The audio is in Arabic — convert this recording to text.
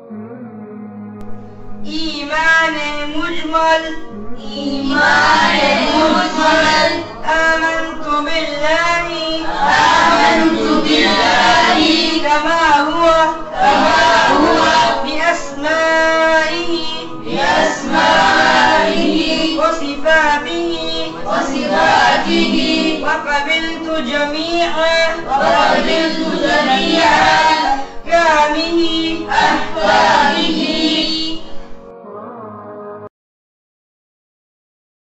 إيمان مجمل آمنت بالله كما هو بأسمائه وصفاته وقبلت جميع